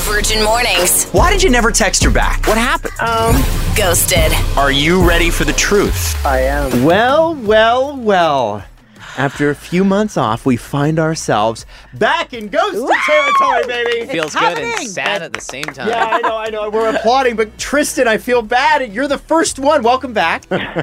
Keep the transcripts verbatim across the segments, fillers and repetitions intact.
Virgin Mornings. Why did you never text her back? What happened? Um, Ghosted. Are you ready for the truth? I am. Well, well, well. After a few months off, we find ourselves back in ghosted territory, baby. Feels good and sad at the same time. Yeah, I know, I know. We're applauding, but Tristan, I feel bad. You're the first one. Welcome back.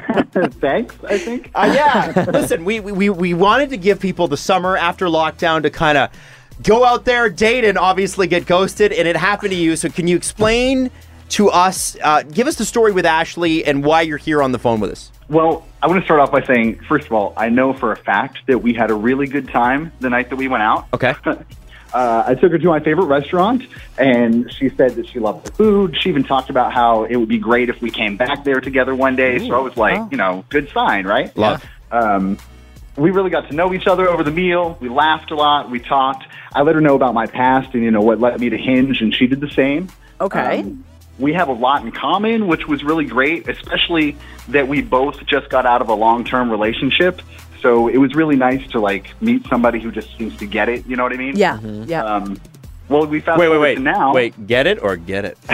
Thanks, I think. Uh, yeah. Listen, we, we we wanted to give people the summer after lockdown to kind of go out there, date, and obviously get ghosted, and it happened to you. So can you explain to us, uh, give us the story with Ashley and why you're here on the phone with us? Well, I want to start off by saying, first of all, I know for a fact that we had a really good time the night that we went out. Okay. uh, I took her to my favorite restaurant, and she said that she loved the food. She even talked about how it would be great if we came back there together one day. Ooh. So I was like, oh. you know, good sign, right? Love. Um, we really got to know each other over the meal. We laughed a lot. We talked. I let her know about my past and, you know, what led me to Hinge, and she did the same. Okay. Um, we have a lot in common, which was really great, especially that we both just got out of a long-term relationship. So it was really nice to, like, meet somebody who just seems to get it. You know what I mean? Yeah, mm-hmm. yeah. Um, well, we found wait, wait, wait. now. Wait, get it or get it?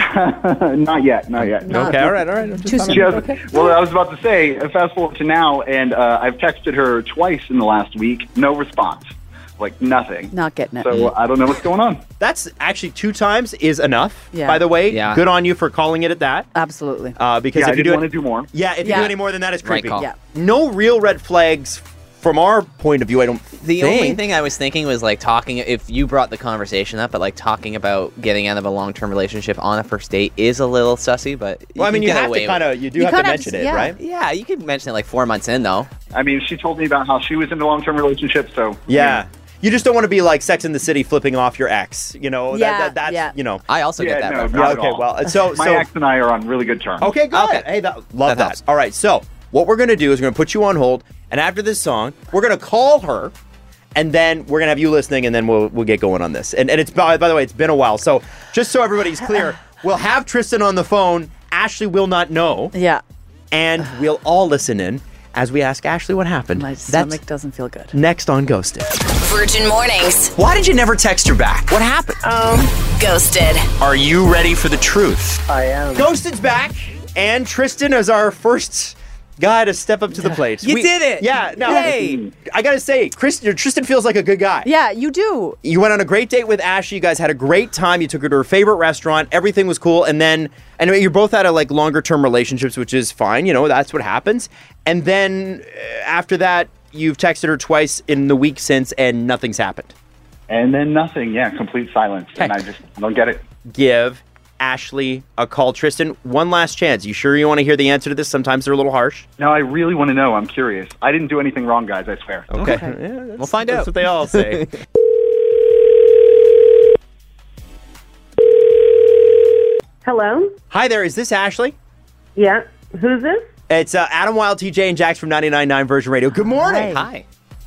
Not yet, not yet. Not okay, all right, all right. Too soon. Just, okay. Well, I was about to say, fast forward to now, and uh, I've texted her twice in the last week. No response. Like, nothing. Not getting it. So I don't know what's going on. That's actually two times is enough, Yeah. by the way. Yeah. Good on you for calling it at that. Absolutely. Uh, because Yeah, if I you didn't do want it, to do more. Yeah, if you Yeah. do any more than that, it's Right creepy. call. Yeah. No real red flags from our point of view, I don't The think. only thing I was thinking was like talking, if you brought the conversation up, but like talking about getting out of a long-term relationship on a first date is a little sussy, but you Well, I mean, can you get have away to with kind of, you do You have to kinda have mention to- it, yeah. right? Yeah, you could mention it like four months in though. I mean, she told me about how she was in a long-term relationship, so... Yeah. You just don't want to be like Sex in the City flipping off your ex, you know? Yeah, that, that, that's, yeah. you know. I also Yeah, get that. no, reference. not Yeah, at okay, all. well, so... My so ex and I are on really good terms. Okay, good. Okay. Hey, that, love That that. helps. All right, so what we're going to do is we're going to put you on hold, and after this song, we're going to call her, and then we're going to have you listening, and then we'll we'll get going on this. And, and it's, by, by the way, it's been a while, so just so everybody's clear, we'll have Tristan on the phone. Ashley will not know, Yeah. and we'll all listen in as we ask Ashley what happened. My That's stomach doesn't feel good. next on Ghosted. Virgin Mornings. Why did you never text her back? What happened? Um, Ghosted. Are you ready for the truth? I am. Ghosted's back, and Tristan is our first guy to step up to the plate. You did it! Yeah, no, Yay! I gotta say, Chris, Tristan feels like a good guy. Yeah, you do. You went on a great date with Ashley. You guys had a great time. You took her to her favorite restaurant. Everything was cool. And then, anyway, you're both out of like longer term relationships, which is fine. You know, that's what happens. And then uh, after that, you've texted her twice in the week since, and nothing's happened. And then nothing. Yeah, complete silence. And I just don't get it. Give Ashley a call. Tristan, one last chance. You sure you want to hear the answer to this? Sometimes they're a little harsh. No, I really want to know. I'm curious. I didn't do anything wrong, guys, I swear. Okay. Okay. Yeah, that's- We'll find that's out. what they all say. Hello? Hi there. Is this Ashley? Yeah. Who's this? It's uh, Adam Wild, T J, and Jax from ninety-nine point nine Virgin Radio. Good morning. Hi.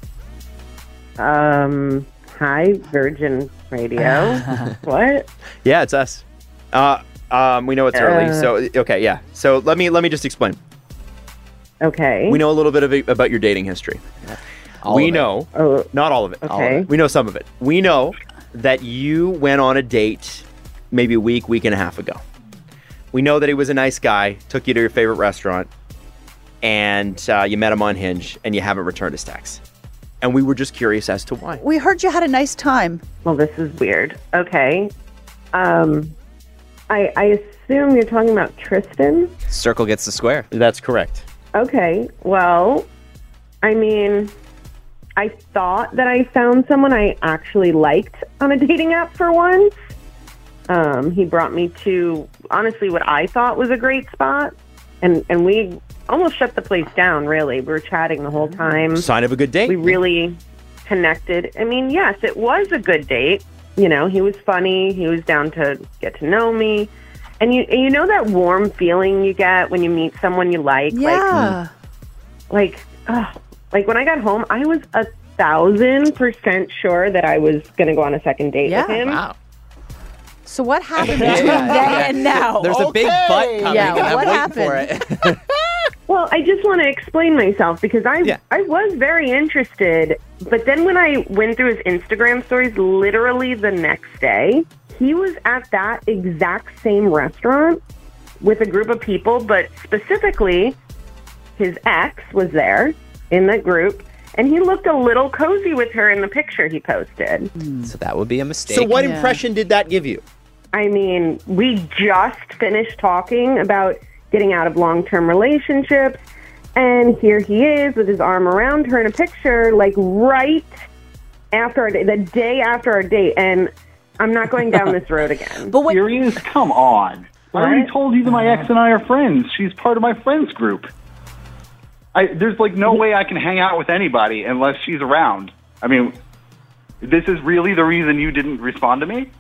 Um, hi, Virgin Radio. What? Yeah, it's us. Uh, um, we know it's early, Uh. so okay, yeah. So let me let me just explain. Okay. We know a little bit of it, about your dating history. All we of it. know, Oh, not all of it. All of Okay. it. We know some of it. We know that you went on a date maybe a week, week and a half ago. We know that he was a nice guy, took you to your favorite restaurant, and uh, you met him on Hinge, and you haven't returned his text. And we were just curious as to why. We heard you had a nice time. well, this is weird. Okay. Um, I, I assume you're talking about Tristan? Circle gets the square. That's correct. Okay. Well, I mean, I thought that I found someone I actually liked on a dating app for once. Um, he brought me to, honestly, what I thought was a great spot. And, and we almost shut the place down, really. We were chatting the whole time. Sign of a good date. We really connected. I mean, yes, it was a good date. You know, he was funny. He was down to get to know me. And you you know that warm feeling you get when you meet someone you like? Yeah. Like, like, ugh, like when I got home, I was a thousand percent sure that I was going to go on a second date Yeah. with him. Wow. So what happened between then and now? There's a big Okay. butt coming, Yeah, and I'm what waiting happened? for it. Well, I just want to explain myself because I Yeah. I was very interested but then when I went through his Instagram stories, literally the next day, he was at that exact same restaurant with a group of people, but specifically his ex was there in that group, and he looked a little cozy with her in the picture he posted. So that would be a mistake. So what Yeah. impression did that give you? I mean, we just finished talking about getting out of long-term relationships, and here he is with his arm around her in a picture, like right after our date, the day after our date, and I'm not going down this road again. But what? Serious? Come on. I already told you that my ex and I are friends. She's part of my friends group. I, there's like no way I can hang out with anybody unless she's around. I mean, this is really the reason you didn't respond to me?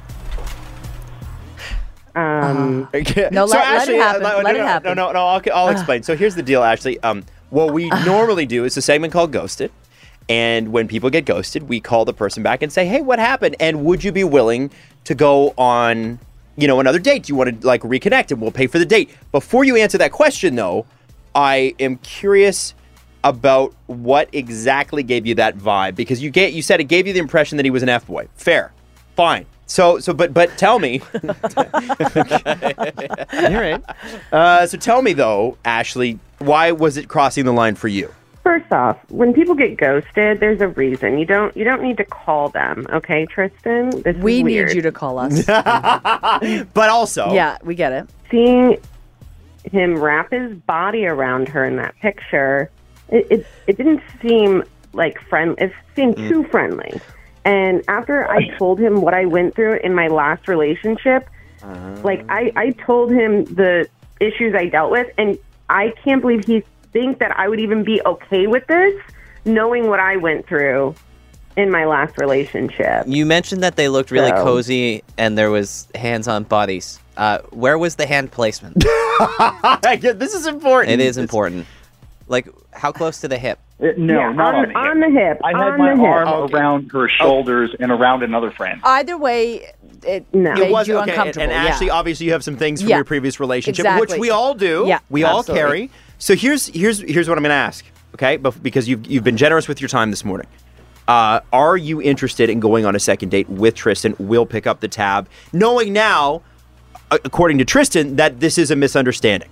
Um, No, let- let it happen. uh, Let no, it no, happen. No, no, no, I'll, I'll explain. So here's the deal, Ashley. Um, what we normally do is a segment called Ghosted. And when people get ghosted, we call the person back and say, hey, what happened? And would you be willing to go on, you know, another date? Do you want to, like, reconnect and we'll pay for the date? Before you answer that question, though, I am curious about what exactly gave you that vibe. Because you get, you said it gave you the impression that he was an F-boy. Fair. Fine. So, so, but, but tell me. All right. Uh, so tell me, though, Ashley, why was it crossing the line for you? First off, when people get ghosted, there's a reason. You don't you don't need to call them, okay, Tristan? This We is need weird. you to call us. But also, Yeah, we get it. Seeing him wrap his body around her in that picture, it it, it didn't seem like friend. It seemed too friendly. And after I told him what I went through in my last relationship, like I, I told him the issues I dealt with, and I can't believe he thinks that I would even be okay with this, knowing what I went through in my last relationship. You mentioned that they looked really So- cozy and there was hands on bodies. Uh, where was the hand placement? this is important. It is important. Like, how close to the hip? Uh, no, Yeah, not on, on, on the hip. I had on my the hip. arm Okay. around her shoulders and around another friend. Either way, it No. made It was you okay. And, uncomfortable. and yeah. Ashley, obviously, you have some things from Yeah. your previous relationship, Exactly. which we all do. Yeah, we absolutely. all carry. So here's here's here's what I'm going to ask. Okay, Bef- because you've you've been generous with your time this morning. Uh, are you interested in going on a second date with Tristan? We'll pick up the tab, knowing now, a- according to Tristan, that this is a misunderstanding.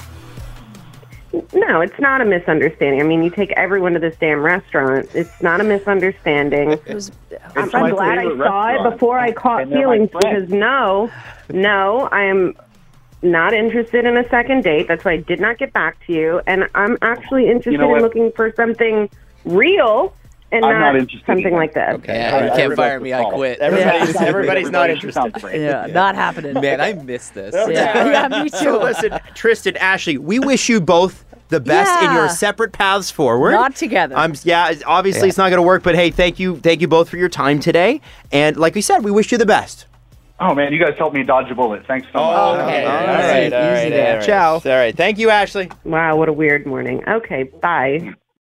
No, it's not a misunderstanding. I mean, you take everyone to this damn restaurant. It's not a misunderstanding. It was, I'm, It's my I'm glad I favorite saw it restaurant, before I caught and they're my feelings friends. because no, no, I am not interested in a second date. That's why I did not get back to you. And I'm actually interested know in what? looking for something real and I'm not, not interested something either. like this. Yeah, I- you I can't read fire the me. I call. quit. Everybody's Yeah. everybody's not Everybody interested. sounds great. yeah, not happening. Man, I missed this. Yeah, yeah, me too. So listen, Tristan, Ashley, we wish you both the best in Yeah. your separate paths forward. Not together. I'm yeah, obviously Yeah. it's not going to work, but hey, thank you, thank you both for your time today. And like we said, we wish you the best. Oh, man, you guys helped me dodge a bullet. Thanks so much. Okay. All All right, right. All easy right. there. All right. Ciao. All right. Thank you, Ashley. Wow, what a weird morning. Okay, bye.